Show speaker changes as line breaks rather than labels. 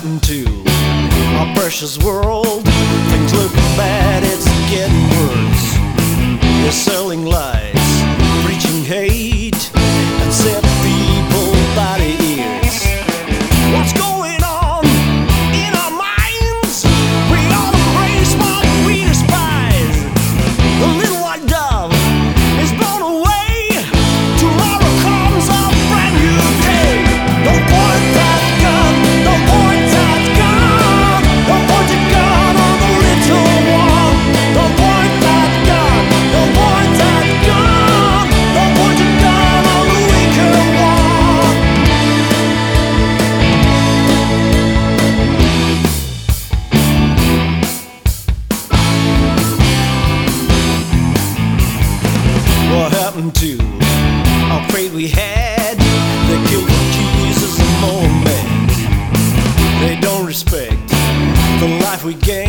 happened to our precious world? Things look bad, it's getting worse. They're selling lies, preaching hate, and set people by the ears. What's going on in our minds? We all embrace what we despise. The little white dove is blown away. Tomorrow comes a brand new day. Don't point that gun, don't point that gun, don't point the gun on the little one. Don't point that gun, don't point that gun, don't point the gun on the weaker one. What happened to our faith we had? They killed the Jesus and more men. They don't respect the life we gave.